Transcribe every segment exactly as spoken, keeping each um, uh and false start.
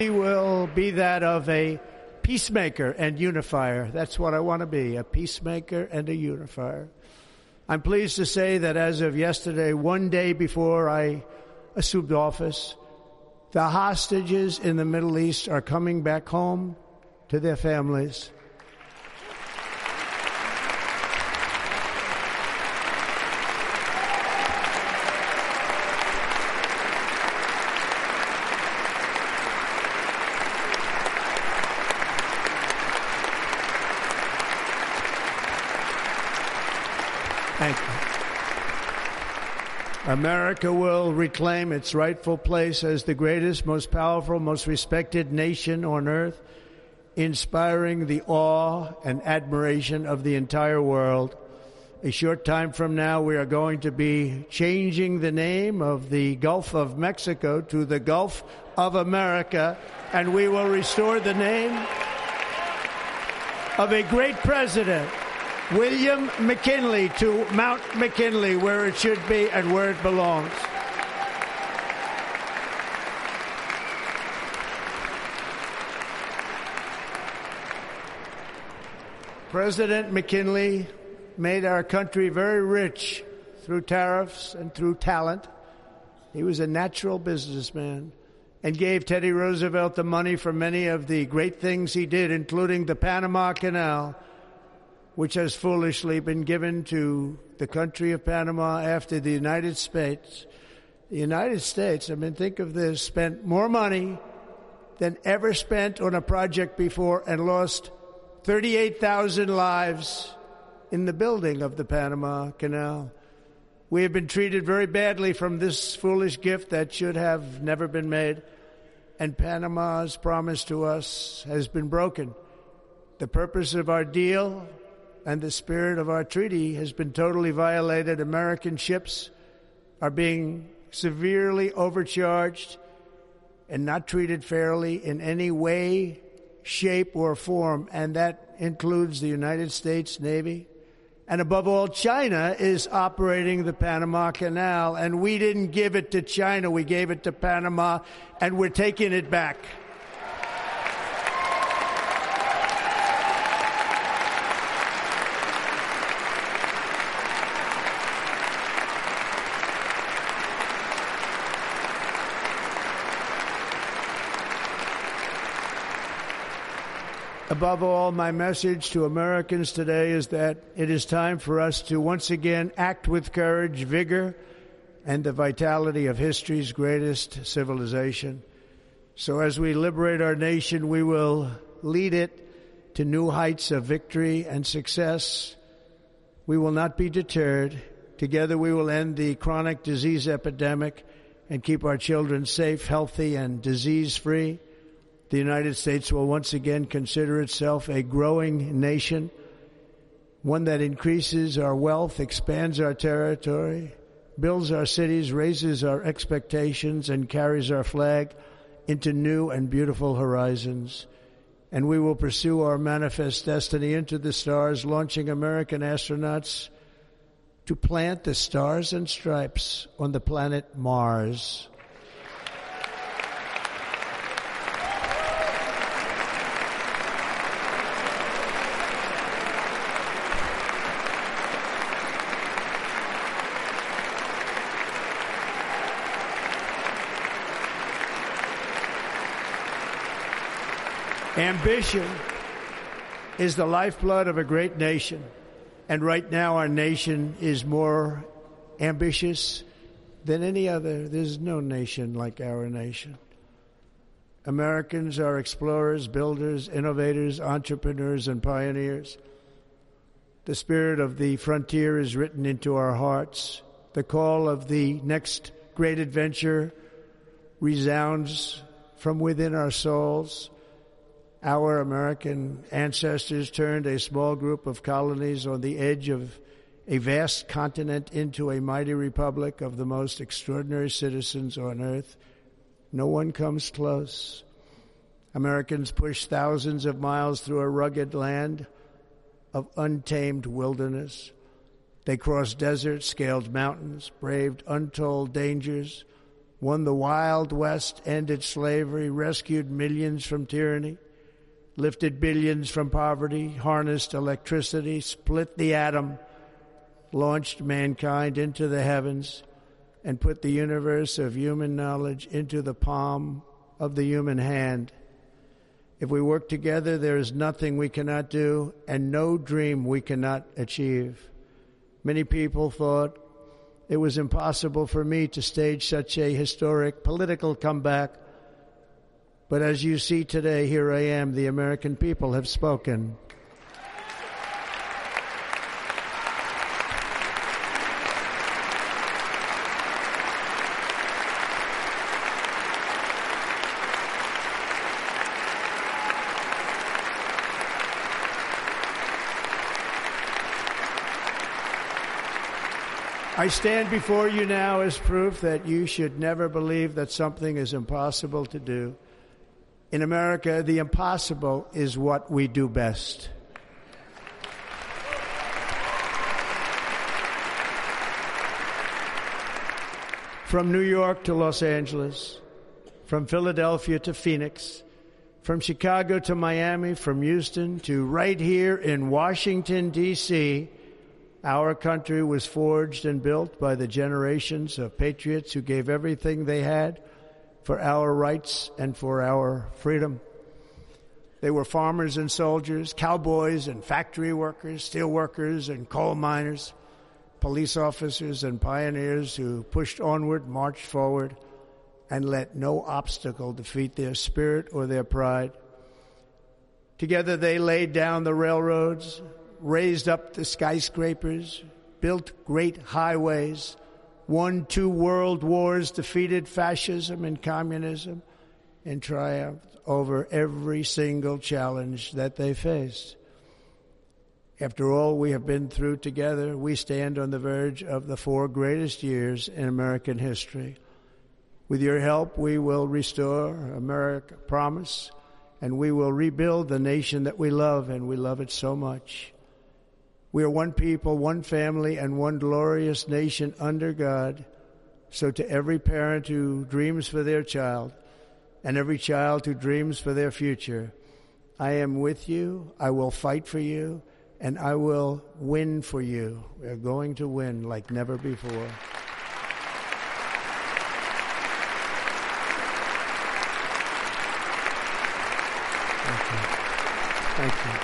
will be that of a peacemaker and unifier. That's what I want to be, a peacemaker and a unifier. I'm pleased to say that as of yesterday, one day before I assumed office, the hostages in the Middle East are coming back home to their families. Thank you. America will reclaim its rightful place as the greatest, most powerful, most respected nation on earth, inspiring the awe and admiration of the entire world. A short time from now, we are going to be changing the name of the Gulf of Mexico to the Gulf of America, and we will restore the name of a great president, William McKinley, to Mount McKinley, where it should be and where it belongs. President McKinley made our country very rich through tariffs and through talent. He was a natural businessman and gave Teddy Roosevelt the money for many of the great things he did, including the Panama Canal, which has foolishly been given to the country of Panama after the United States. The United States, I mean, think of this, spent more money than ever spent on a project before and lost thirty-eight thousand lives in the building of the Panama Canal. We have been treated very badly from this foolish gift that should have never been made, and Panama's promise to us has been broken. The purpose of our deal and the spirit of our treaty has been totally violated. American ships are being severely overcharged and not treated fairly in any way, shape, or form, and that includes the United States Navy. And above all, China is operating the Panama Canal, and we didn't give it to China. We gave it to Panama, and we're taking it back. Above all, my message to Americans today is that it is time for us to once again act with courage, vigor, and the vitality of history's greatest civilization. So as we liberate our nation, we will lead it to new heights of victory and success. We will not be deterred. Together we will end the chronic disease epidemic and keep our children safe, healthy, and disease-free. The United States will once again consider itself a growing nation, one that increases our wealth, expands our territory, builds our cities, raises our expectations, and carries our flag into new and beautiful horizons. And we will pursue our manifest destiny into the stars, launching American astronauts to plant the stars and stripes on the planet Mars. Ambition is the lifeblood of a great nation, and right now our nation is more ambitious than any other. There's no nation like our nation. Americans are explorers, builders, innovators, entrepreneurs, and pioneers. The spirit of the frontier is written into our hearts. The call of the next great adventure resounds from within our souls. Our American ancestors turned a small group of colonies on the edge of a vast continent into a mighty republic of the most extraordinary citizens on earth. No one comes close. Americans pushed thousands of miles through a rugged land of untamed wilderness. They crossed deserts, scaled mountains, braved untold dangers, won the Wild West, ended slavery, rescued millions from tyranny, lifted billions from poverty, harnessed electricity, split the atom, launched mankind into the heavens, and put the universe of human knowledge into the palm of the human hand. If we work together, there is nothing we cannot do and no dream we cannot achieve. Many people thought it was impossible for me to stage such a historic political comeback. But as you see today, here I am. The American people have spoken. I stand before you now as proof that you should never believe that something is impossible to do. In America, the impossible is what we do best. From New York to Los Angeles, from Philadelphia to Phoenix, from Chicago to Miami, from Houston to right here in Washington, D C, our country was forged and built by the generations of patriots who gave everything they had for our rights and for our freedom. They were farmers and soldiers, cowboys and factory workers, steel workers and coal miners, police officers and pioneers who pushed onward, marched forward, and let no obstacle defeat their spirit or their pride. Together they laid down the railroads, raised up the skyscrapers, built great highways, won two world wars, defeated fascism and communism, and triumphed over every single challenge that they faced. After all we have been through together, we stand on the verge of the four greatest years in American history. With your help, we will restore America, promise, and we will rebuild the nation that we love, and we love it so much. We are one people, one family, and one glorious nation under God. So to every parent who dreams for their child and every child who dreams for their future, I am with you, I will fight for you, and I will win for you. We are going to win like never before. Thank you. Thank you.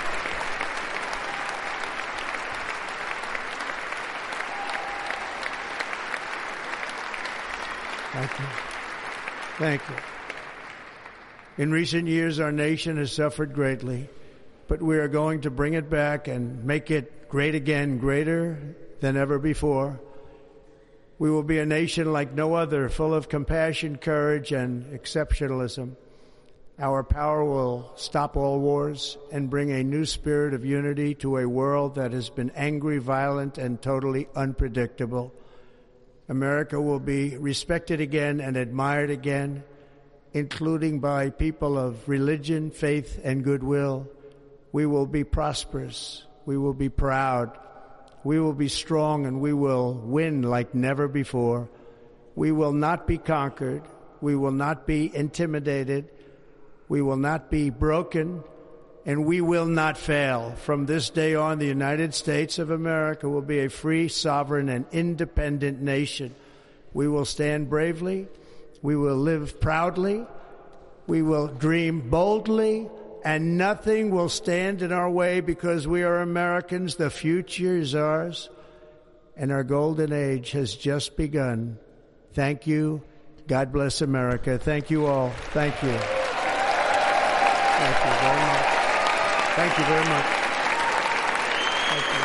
Thank you. Thank you. In recent years, our nation has suffered greatly, but we are going to bring it back and make it great again, greater than ever before. We will be a nation like no other, full of compassion, courage, and exceptionalism. Our power will stop all wars and bring a new spirit of unity to a world that has been angry, violent, and totally unpredictable. America will be respected again and admired again, including by people of religion, faith, and goodwill. We will be prosperous. We will be proud. We will be strong, and we will win like never before. We will not be conquered. We will not be intimidated. We will not be broken, and we will not fail. From this day on, the United States of America will be a free, sovereign, and independent nation. We will stand bravely. We will live proudly. We will dream boldly, and nothing will stand in our way because we are Americans. The future is ours, and our golden age has just begun. Thank you. God bless America. Thank you all. Thank you. Thank you very much. Thank you very much. Thank you.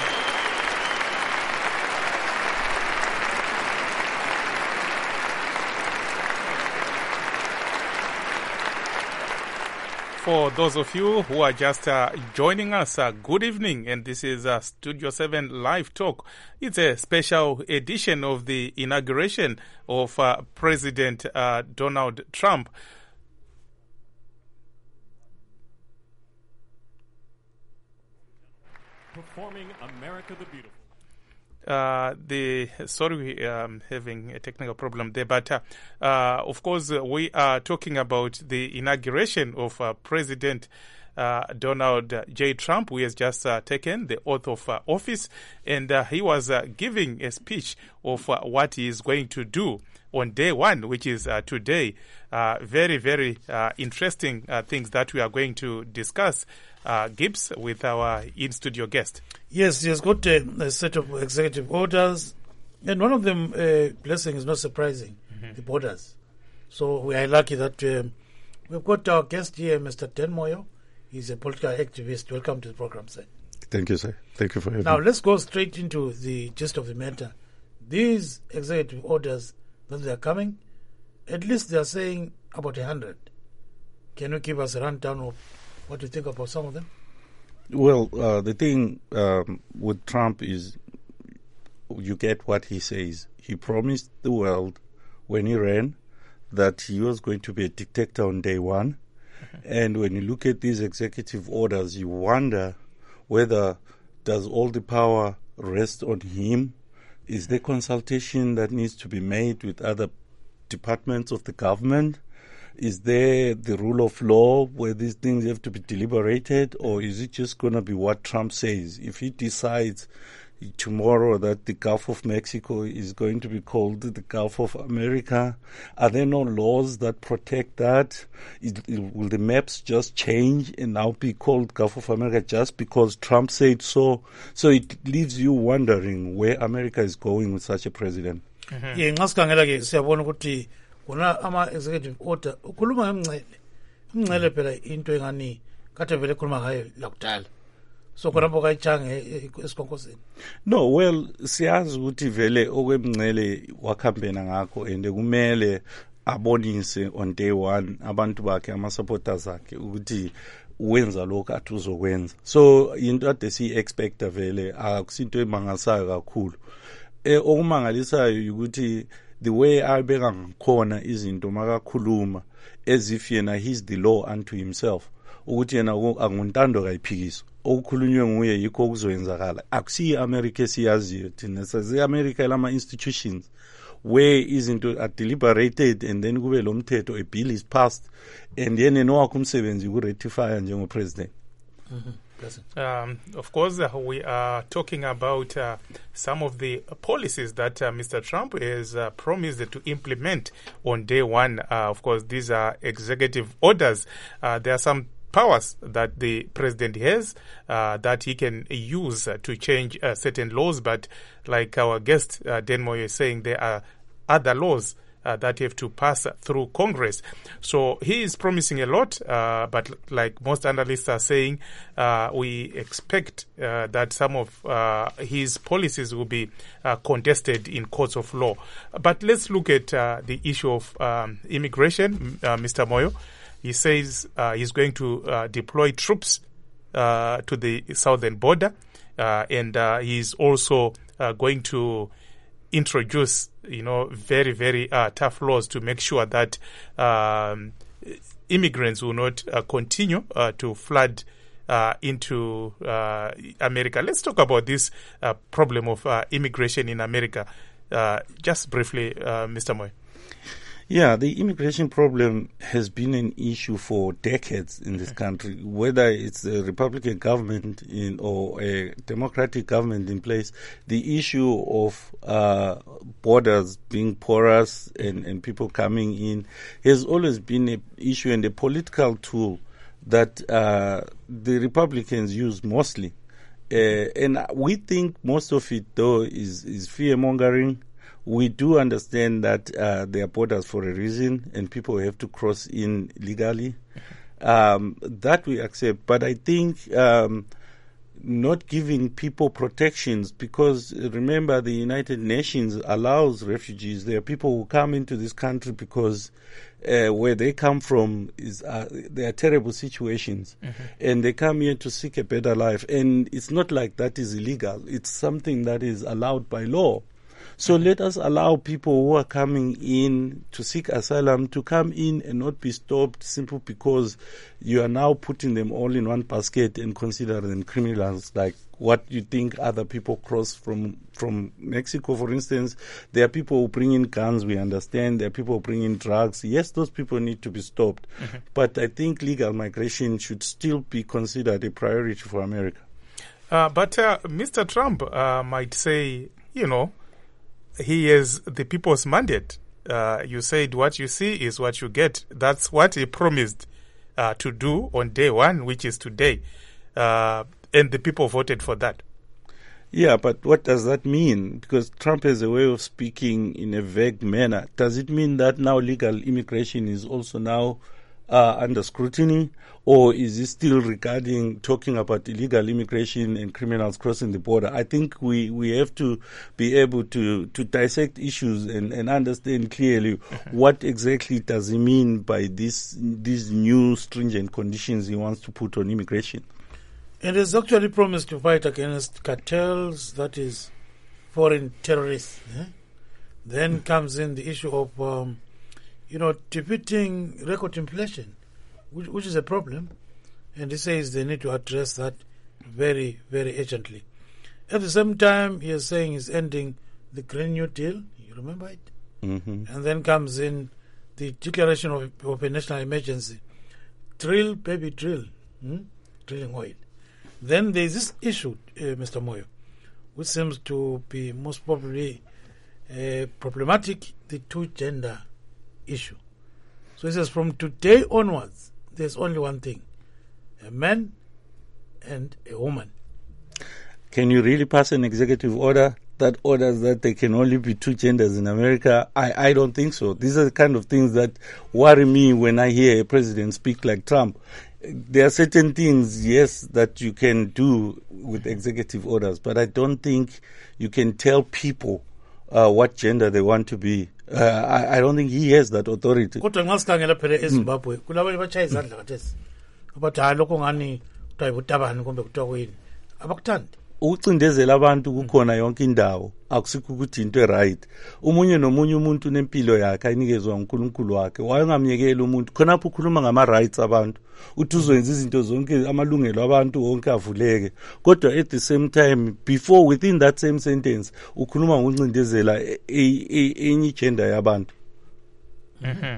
For those of you who are just uh, joining us, uh, good evening, and this is uh, Studio seven Live Talk. It's a special edition of the inauguration of uh, President uh, Donald Trump. Performing America the Beautiful. Uh, the sorry, we um, having a technical problem there, but uh, uh, of course uh, we are talking about the inauguration of uh, President uh, Donald J. Trump, who has just uh, taken the oath of uh, office, and uh, he was uh, giving a speech of uh, what he is going to do on day one, which is uh, today. Uh, very, very uh, interesting uh, things that we are going to discuss, uh, Gibbs, with our in-studio guest. Yes, he has got a, a set of executive orders, and one of them, uh, blessing, is not surprising, mm-hmm. the borders. So we are lucky that um, we've got our guest here, Mister Dan Moyo. He's a political activist. Welcome to the program, sir. Thank you, sir. Thank you for having now, me. Now, let's go straight into the gist of the matter. These executive orders that they are coming, at least they are saying about a hundred. Can you give us a rundown of what you think about some of them? Well, uh, the thing um, with Trump is you get what he says. He promised the world when he ran that he was going to be a dictator on day one. And when you look at these executive orders, you wonder whether does all the power rest on him? Is there consultation that needs to be made with other departments of the government? Is there the rule of law where these things have to be deliberated, or is it just going to be what Trump says? If he decides tomorrow that the Gulf of Mexico is going to be called the Gulf of America, are there no laws that protect that? Is, will the maps just change and now be called Gulf of America just because Trump said so? So it leaves you wondering where America is going with such a president. Mm-hmm. Yeah, ngasikhangela ke siyabona ukuthi kuna ama executive order ukhuluma ngemncele. Imncele phela into engani kade vele khuluma ngayo lakudala. So khonapho kayichange esikhonkosini. No, well, siyazi ukuthi vele okwemncele wakhambena ngakho and kumele abonise on day one abantu bakhe ama-supporters akhe ukuthi wenza lokho athi uzokwenza. So into ade siyi-expecta vele akusinto emangasayo kakhulu. Eh okumangalisayo ukuthi the way abeka ngakhona izinto makakhuluma as if yena he's the law unto himself, ukuthi yena anguntando kayiphikiswa. Okukhulunywe nguye yikho okuzoyenzakala. Akusiyi America siyaziyo thina sazi America lama institutions where izinto are deliberated and then kube lo mthetho a bill is passed and yena nowakho umsebenzi ukurectify njengo president. Mhm. Um, of course, uh, we are talking about uh, some of the policies that uh, Mister Trump has uh, promised to implement on day one. Uh, of course, these are executive orders. Uh, there are some powers that the president has uh, that he can use uh, to change uh, certain laws. But like our guest, uh, Dan Moyo, is saying, there are other laws Uh, that have to pass uh, through Congress. So he is promising a lot, uh, but like most analysts are saying, uh, we expect uh, that some of uh, his policies will be uh, contested in courts of law. But let's look at uh, the issue of um, immigration. Uh, Mister Moyo, he says uh, he's going to uh, deploy troops uh, to the southern border, uh, and uh, he's also uh, going to introduce, you know, very, very uh, tough laws to make sure that um, immigrants will not uh, continue uh, to flood uh, into uh, America. Let's talk about this uh, problem of uh, immigration in America. Uh, just briefly, uh, Mister Moy. Yeah, the immigration problem has been an issue for decades in this country, whether it's a Republican government in or a Democratic government in place. The issue of uh, borders being porous and, and people coming in has always been an issue and a political tool that uh, the Republicans use mostly. Uh, and we think most of it, though, is, is fear-mongering. We do understand that uh, there are borders for a reason and people have to cross in legally. Um, that we accept. But I think um, not giving people protections, because remember the United Nations allows refugees. There are people who come into this country because uh, where they come from is uh, there are terrible situations, mm-hmm. and they come here to seek a better life. And it's not like that is illegal. It's something that is allowed by law. So let us allow people who are coming in to seek asylum to come in and not be stopped simply because you are now putting them all in one basket and consider them criminals, like what you think other people cross from from Mexico, for instance. There are people who bring in guns, we understand. There are people who bring in drugs. Yes, those people need to be stopped. Mm-hmm. But I think legal migration should still be considered a priority for America. Uh, but uh, Mister Trump uh, might say, you know, he has the people's mandate. Uh, you said what you see is what you get. That's what he promised uh, to do on day one, which is today. Uh, and the people voted for that. Yeah, but what does that mean? Because Trump has a way of speaking in a vague manner. Does it mean that now legal immigration is also now uh, under scrutiny? Or is it still regarding talking about illegal immigration and criminals crossing the border? I think we, we have to be able to, to dissect issues and, and understand clearly what exactly does he mean by this these new stringent conditions he wants to put on immigration. It is actually promised to fight against cartels, that is, foreign terrorists. Eh? Then mm. comes in the issue of, um, you know, defeating record inflation, which, which is a problem. And he says they need to address that very, very urgently. At the same time, he is saying he's ending the Green New Deal. You remember it? Mm-hmm. And then comes in the declaration of, of a national emergency. Drill, baby, drill. Hmm? Drilling oil. Then there is this issue, uh, Mister Moyo, which seems to be most probably uh, problematic, the two-gender issue. So he says from today onwards, there's only one thing, a man and a woman. Can you really pass an executive order that orders that there can only be two genders in America? I, I don't think so. These are the kind of things that worry me when I hear a president speak like Trump. There are certain things, yes, that you can do with executive orders, but I don't think you can tell people uh, what gender they want to be. Uh, I, I don't think he has that authority. Kodwa nxa sikhangela phela eZimbabwe kulabanye bachaya izandla kathesi abathi hayi lokho ngani kuthiwa yibutabani kumbe kuthiwa kuyini abakuthandi. Ukucindezela abantu kukhona yonke indawo akusikho ukuthi into eright. Umunye nomunye umuntu unempilo yakhe ayinikezwa uNkulunkulu wakhe. Wayongamyekela umuntu khonapho ukhuluma ngama rights abantu. Uthi uzoyenza izinto zonke amalungelo abantu wonke avuleke. Kodwa at the same time, before within that same sentence ukhuluma ngokuncindezela enye gender yabantu. Mhm.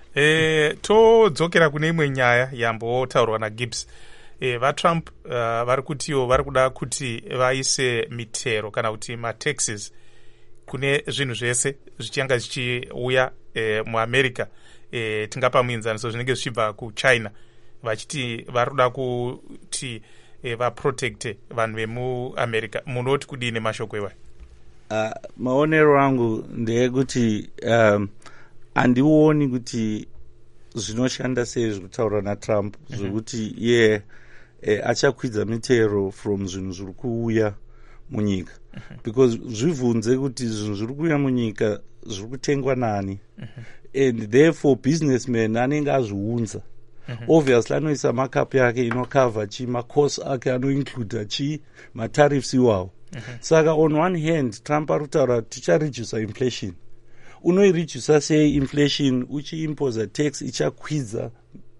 Eh to dzokera kune imwe nyaya yambotaurwa na Gibbs. Eh, vaTrump uh, vari kutiwo vari kuda kuti vaise mitero kana kuti mataxes kune zvinhu zvese zvichanga zvichiuya eh, muamerica eh, tingapa muinzaniso zvinenge zvichibva kuchina vachiti vari kuda kuti eh, vaprotecte vanhu vemuamerica. Munoti kudini mashoko iwayo? Uh, maonero angu ndeyekuti um, handioni kuti zvinoshanda sei zvekutaura naTrump zvekuti ye yeah, eh, achakwidza mitero from zvinhu zviri kuuya munyika because zvibvunze kuti zvinhu zviri kuuya munyika zviri kutengwa nani and therefore businessmen anenge azviunza obviously anoisa markup yake inokavha chi macost ake anoincluda chi matariffs iwawo saka on one hand Trump ari kutaura tichareduce inflation. Unoireduce sei inflation uchiimpose tax ichakwidza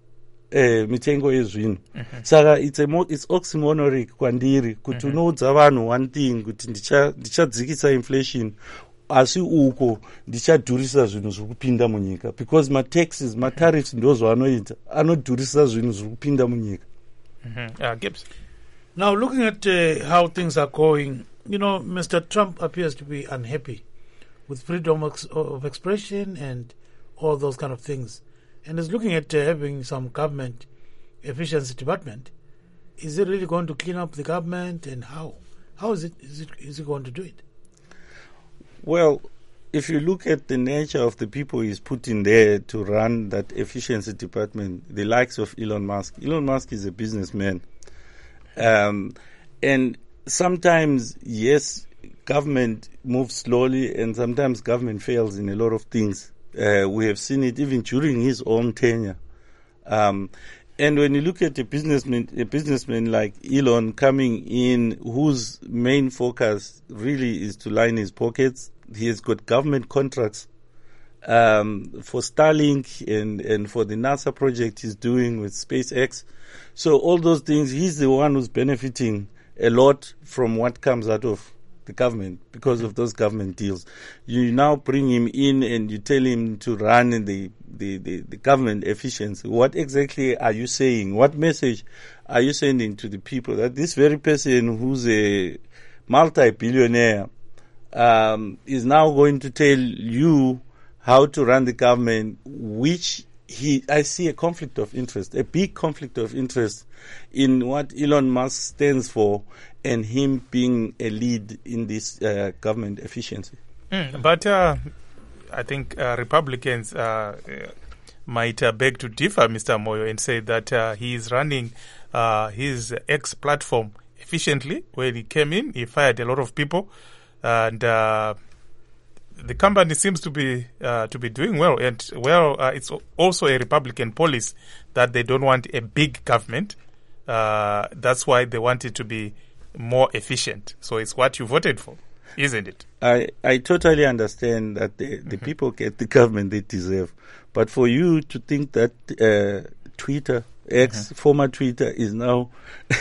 eh, mitengo yezvinhu. Mm-hmm. Saka it's, a mo- it's oxymoronic kwandiri kuti mm-hmm. unoudza vanhu one thing kuti ndichadzikisa ndicha inflation asi uko ndichadhurisa zvinhu zviri kupinda munyika because mataxes matariffs ndo zvanoita anodhurisa zvinhu zviri kupinda munyika. Mm-hmm. uh, Gibbs. Now looking at uh, how things are going, you know, Mister Trump appears to be unhappy with freedom of, of expression and all those kind of things, and is looking at uh, having some government efficiency department. Is it really going to clean up the government, and how? How is it? Is it? Is he going to do it? Well, if you look at the nature of the people he's put in there to run that efficiency department, the likes of Elon Musk. Elon Musk is a businessman, um, and sometimes yes, government moves slowly and sometimes government fails in a lot of things. Uh, we have seen it even during his own tenure. Um, and when you look at a businessman, a businessman like Elon coming in, whose main focus really is to line his pockets, He has got government contracts um, for Starlink and, and for the NASA project he's doing with SpaceX. So all those things, he's the one who's benefiting a lot from what comes out of the government because of those government deals. You now bring him in and you tell him to run in the, the, the, the government efficiency. What exactly are you saying? What message are you sending to the people that this very person who's a multi-billionaire um, is now going to tell you how to run the government, which he, I see a conflict of interest, a big conflict of interest in what Elon Musk stands for and him being a lead in this uh, government efficiency. Mm, but uh, I think uh, Republicans uh, might uh, beg to differ, Mister Moyo, and say that uh, he is running uh, his X platform efficiently. When he came in, he fired a lot of people, and uh, the company seems to be uh, to be doing well. And well, uh, it's also a Republican policy that they don't want a big government. Uh, that's why they want it to be more efficient. So it's what you voted for, isn't it? I, I totally understand that the, the mm-hmm. people get the government they deserve. But for you to think that uh, Twitter, X, mm-hmm. former Twitter, is now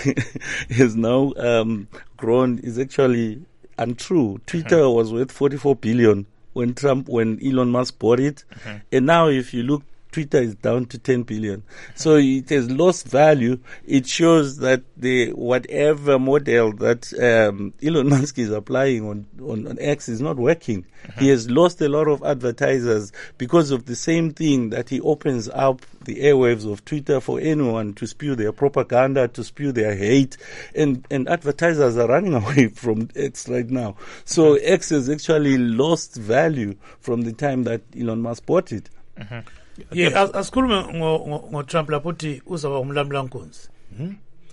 is now um, grown is actually untrue. Twitter mm-hmm. was worth forty-four billion when Trump, when Elon Musk bought it, mm-hmm. and now if you look, Twitter is down to ten billion. So it has lost value. It shows that the whatever model that um, Elon Musk is applying on, on, on X is not working. Uh-huh. He has lost a lot of advertisers because of the same thing that he opens up the airwaves of Twitter for anyone to spew their propaganda, to spew their hate, and, and advertisers are running away from X right now. So uh-huh. X has actually lost value from the time that Elon Musk bought it. Uh-huh. Yeah, asikhulume ngo Trump lapho uthi uzaba umlamlankunzi. Mhm.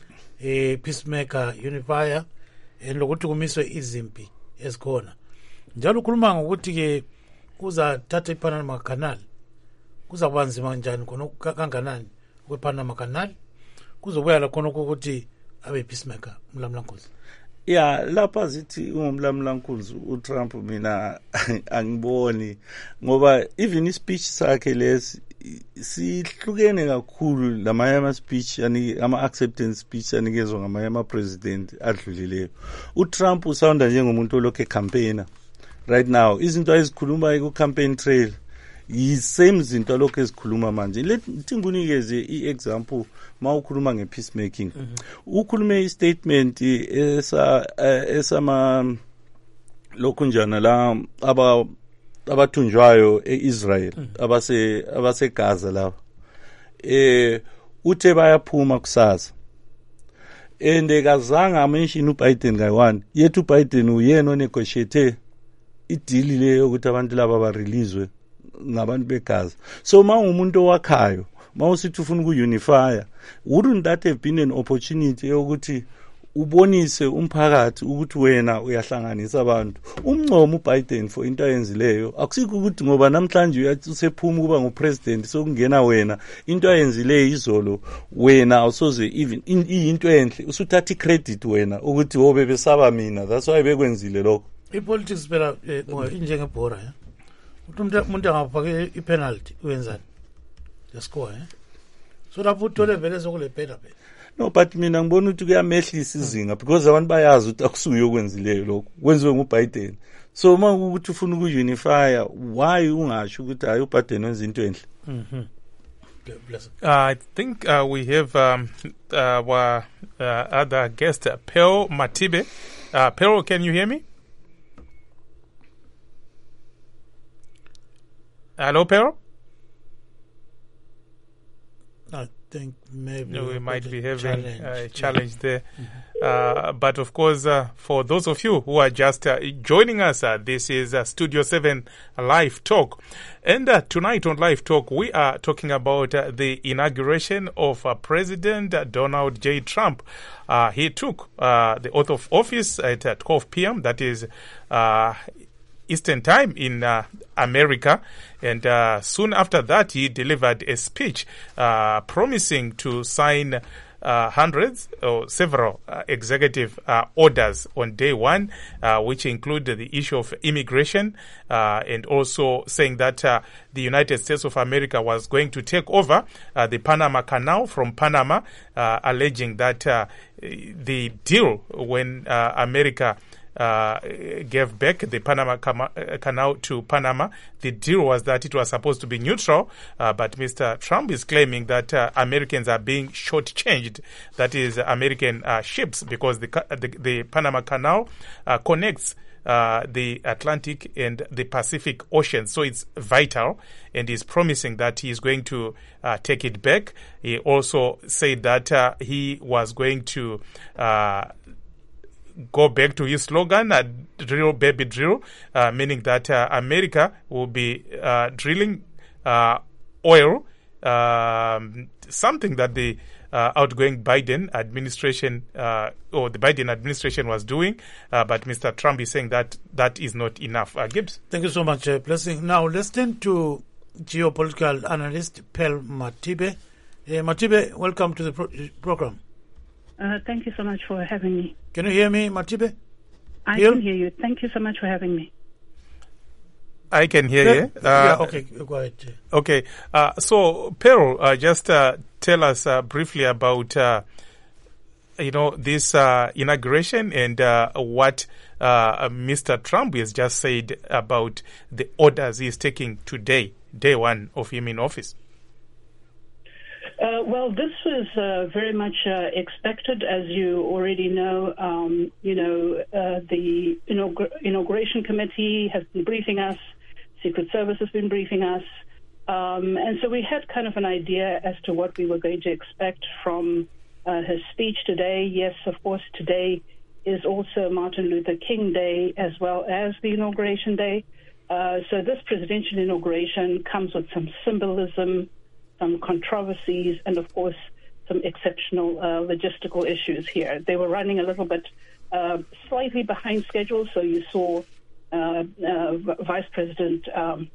Eh peacemaker, unifier, elokuthi kumiswe izimpi ezikhona. Njalo ukhuluma ngokuthi ke uzathatha iPanama Canal. Kuzakuba nzima kanjani khona kanganani kwePanama Canal? Kuzobuya la khona ukuthi abe peacemaker, umlamlankunzi. Yeah, lapha zithi ungumlamlankunzi uTrump mina angiboni ngoba even ispeech sakhe lesi sihlukene kakhulu lamanye ama speech yani ama acceptance speech anikezwe ngamanye ama president adlulileyo. uTrump usounda njengomuntu olokhe campaigner right now. Izinto ezikhuluma ku campaign trail yi-same zinto alokhu ezikhuluma manje. Lethi nginikeze i-example mawukhuluma nge-peacemaking. Mm-hmm. Ukhulume i-statement esa esama lokhu njana la aba abathunjwayo e-Israel, mm-hmm. abase abase Gaza la eh uthe bayaphuma kusasa ende kazange amention uBiden kayi-one yethu uBiden uyena onegotiate i-deal leyo ukuthi abantu laba ba releasewe ngabantu beGaza. So ma umuntu owakhayo ma usithi ufuna uku-unifya, wouldn't that have been an opportunity yokuthi ubonise umphakathi ukuthi wena uyahlanganisa abantu? Umncomo uBiden for into ayenzileyo akusikho ukuthi ngoba namhlanje usephuma kuba ngupresident sokungena wena into ayenzileyo izolo wena awusoze even into enhle usuthatha icredit wena ukuthi wobe besaba mina. That's why bekwenzile lokho. I-politics phela injengebhora ya umuntu umuntu angafake i-penalty wenzani the score eh so lapho uthole vele sokule phela phela. No, but mina ngibona ukuthi kuyamehlisa izinga because abantu bayazi ukuthi akusuye okwenzileyo lokho kwenziwe nguBiden. So uma ukuthi ufuna uku-unify, why ungasho ukuthi hayi uBiden wenza into enhle? Mhm. Uh, I think uh, we have um, uh, our uh, other guest, uh, Pearl Matibe. Uh, Pearl, can you hear me? Hello, Pearl? I think maybe no, we might be having challenge. a challenge yeah. there. Mm-hmm. Uh, but of course, uh, for those of you who are just uh, joining us, uh, this is uh, Studio seven Live Talk. And uh, tonight on Live Talk, we are talking about uh, the inauguration of uh, President Donald J. Trump. Uh, he took uh, the oath of office at uh, twelve p.m. That is uh, Eastern Time in uh, America, and uh, soon after that he delivered a speech uh, promising to sign uh, hundreds or several uh, executive uh, orders on day one, uh, which include the issue of immigration, uh, and also saying that uh, the United States of America was going to take over uh, the Panama Canal from Panama, uh, alleging that uh, the deal when uh, America Uh, gave back the Panama Canal to Panama, the deal was that it was supposed to be neutral, uh, but Mister Trump is claiming that uh, Americans are being shortchanged. That is, American uh, ships, because the, the, the Panama Canal uh, connects uh, the Atlantic and the Pacific Ocean, so it's vital, and he's promising that he's going to uh, take it back. He also said that uh, he was going to uh, go back to his slogan, uh, drill baby drill, uh, meaning that uh, America will be uh, drilling uh, oil, um, something that the uh, outgoing Biden administration uh, or the Biden administration was doing, uh, but Mister Trump is saying that that is not enough. Uh, Gibbs? Thank you so much, uh, Blessing. Now let's turn to geopolitical analyst Pearl Matibe. Uh, Matibe, welcome to the pro- program. Uh, thank you so much for having me. Can you hear me, Matibe? I Hill? can hear you. Thank you so much for having me. I can hear yeah, you. Uh, yeah, okay, go ahead. Okay, uh, so Pearl, uh, just uh, tell us uh, briefly about, uh, you know, this uh, inauguration and uh, what uh, Mister Trump has just said about the orders he's taking today, day one of him in office. Uh, well, this was uh, very much uh, expected, as you already know. Um, you know, uh, the inaugura- inauguration committee has been briefing us. Secret Service has been briefing us. Um, and so we had kind of an idea as to what we were going to expect from uh, his speech today. Yes, of course, today is also Martin Luther King Day as well as the inauguration day. Uh, so this presidential inauguration comes with some symbolism, some controversies, and of course some exceptional uh, logistical issues here. They were running a little bit uh, slightly behind schedule, so you saw uh, uh, Vice President um,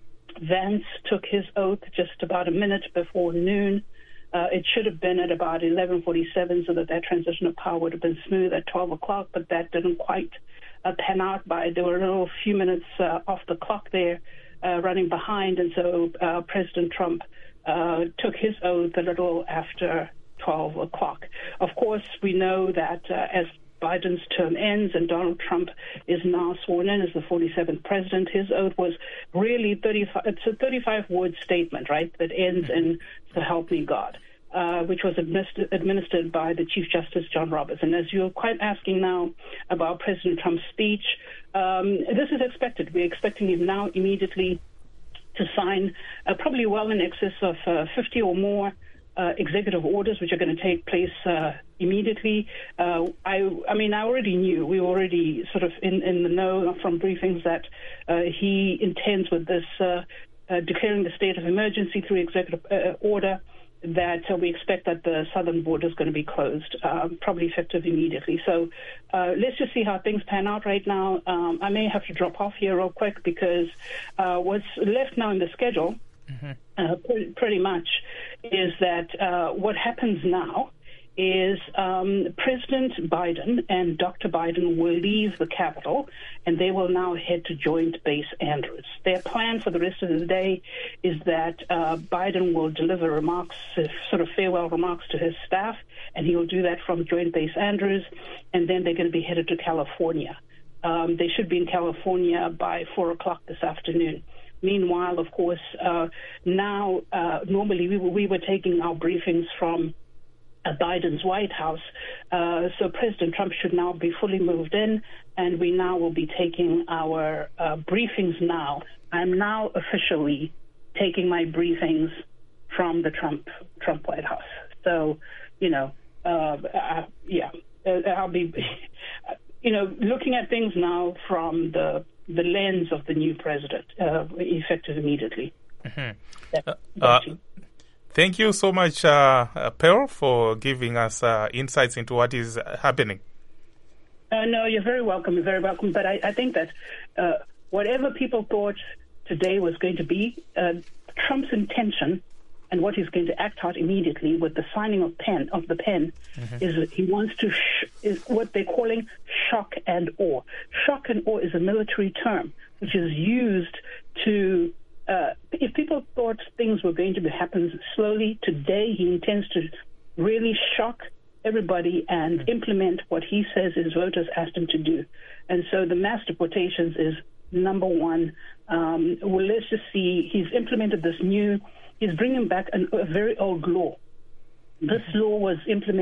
Vance took his oath just about a minute before noon. Uh, it should have been at about eleven forty-seven so that that transition of power would have been smooth at twelve o'clock, but that didn't quite uh, pan out. By there were a little few minutes uh, off the clock there, uh, running behind, and so uh, President Trump Uh, took his oath a little after twelve o'clock. Of course, we know that uh, as Biden's term ends and Donald Trump is now sworn in as the forty-seventh president, his oath was really thirty-five, it's a thirty-five word statement, right, that ends in "So help me God," uh, which was administ- administered by the Chief Justice John Roberts. And as you're quite asking now about President Trump's speech, um, this is expected. We're expecting him now immediately to sign uh, probably well in excess of uh, fifty or more uh, executive orders, which are going to take place uh, immediately. Uh, I, I mean, I already knew, we were already sort of in, in the know from briefings that uh, he intends with this uh, uh, declaring the state of emergency through executive uh, order, that uh, we expect that the southern border is going to be closed, uh, probably effective immediately. So uh, let's just see how things pan out right now. Um, I may have to drop off here real quick because uh, what's left now in the schedule, mm-hmm. uh, pretty, pretty much, is that uh, what happens now is um, President Biden and Doctor Biden will leave the Capitol, and they will now head to Joint Base Andrews. Their plan for the rest of the day is that uh, Biden will deliver remarks, uh, sort of farewell remarks to his staff, and he will do that from Joint Base Andrews, and then they're going to be headed to California. Um, they should be in California by four o'clock this afternoon. Meanwhile, of course, uh, now, uh, normally we were, we were taking our briefings from Uh, Biden's White House. Uh, so President Trump should now be fully moved in, and we now will be taking our uh, briefings now. I'm now officially taking my briefings from the Trump Trump White House. So, you know, uh, uh, yeah, uh, I'll be, you know, looking at things now from the the lens of the new president, uh, effective immediately. Mm-hmm. That, uh, Thank you so much, uh, uh, Pearl, for giving us uh, insights into what is happening. Uh, no, you're very welcome. You're very welcome. But I, I think that uh, whatever people thought today was going to be, uh, Trump's intention and what he's going to act out immediately with the signing of pen of the pen mm-hmm. is he wants to sh- is what they're calling shock and awe. Shock and awe is a military term which is used to uh, if people thought things were going to happen slowly, today he intends to really shock everybody and mm-hmm. implement what he says his voters asked him to do. And so the mass deportations is number one. Um, well, let's just see. He's implemented this new, he's bringing back an, a very old law. This law was implemented